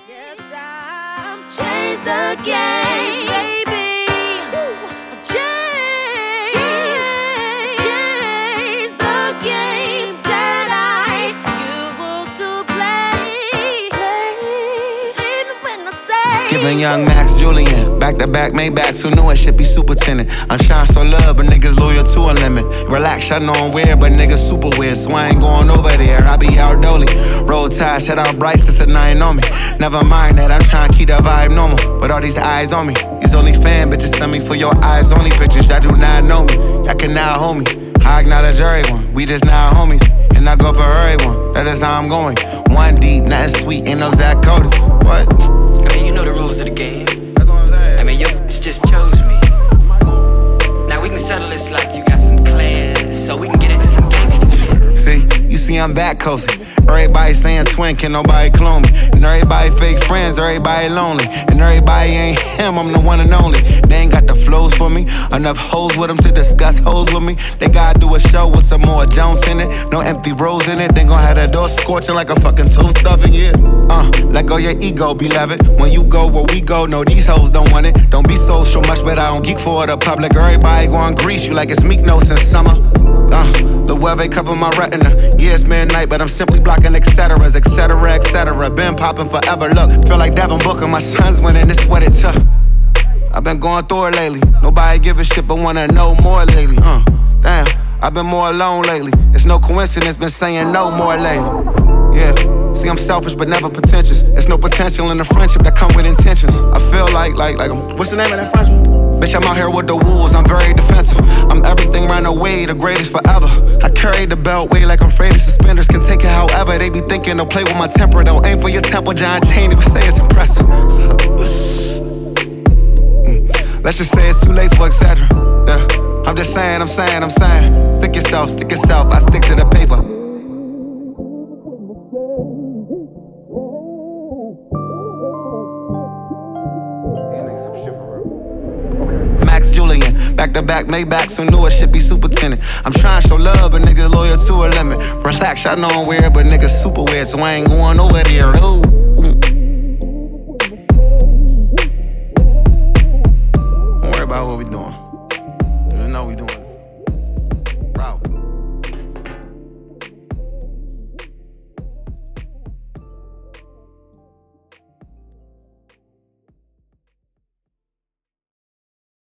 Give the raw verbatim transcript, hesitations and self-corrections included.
Yes, I've changed the game, baby. I've changed, changed the games that I used to play. Even when I say Skipping Young Max Julian, back to back Maybachs, who knew it should be superintendent. I'm trying so love, but niggas loyal to a limit. Relax, I know I'm weird, but niggas super weird, so I ain't going over there. I be out dolly. Roll tide, shout out Bryce, that's a nine on me. Never mind that, I'm trying to keep that vibe normal. But all these eyes on me, these only fan bitches send me for your eyes only pictures. Y'all do not know me, y'all cannot hold me. I acknowledge everyone, we just not homies. And I go for everyone, that is how I'm going. One deep, nothing sweet, ain't no Zach Cody. What? I mean, you know the rules of the game. That's what I'm saying. I mean, your bitch just chose me. Now we can settle this like you got some class, so we can get into some gangster shit. See, you see I'm that cozy. Everybody saying twin, can nobody clone me. And everybody fake friends, everybody lonely. And everybody ain't him, I'm the one and only. They ain't got the flows for me, enough hoes with them to discuss hoes with me. They gotta do a show with some more Jones in it. No empty rows in it, they gon' have that door scorching like a fucking toast oven, yeah. Uh, let go your ego, beloved. When you go where we go, no, these hoes don't want it. Don't be social much, but I don't geek for the public. Everybody gon' grease you like it's Meek Notes in summer. Uh, the Weve cover my retina. Yeah, it's midnight, but I'm simply blocking et ceteras, et cetera, et cetera. Been popping forever. Look, feel like Devin Booker. My son's winning. This what it took. I've been going through it lately. Nobody give a shit, but wanna know more lately. Uh, damn, I've been more alone lately. It's no coincidence, been saying no more lately. Yeah. See, I'm selfish but never pretentious. There's no potential in the friendship that come with intentions. I feel like, like, like, what's the name of that Frenchman? Bitch, I'm out here with the wolves, I'm very defensive. I'm everything round the way, the greatest forever. I carry the belt way like I'm afraid of suspenders. Can take it however, they be thinking they'll play with my temper. They'll aim for your temple, John Chaney would say it's impressive. Let's just say it's too late for et cetera. Yeah. I'm just saying, I'm saying, I'm saying. Stick yourself, stick yourself, I stick to the paper. Max Julian, back to back Maybachs, who knew it should be superintendent. I'm trying to show love, but niggas loyal to a limit. Relax, I know I'm weird, but niggas super weird, so I ain't going over there. Ooh.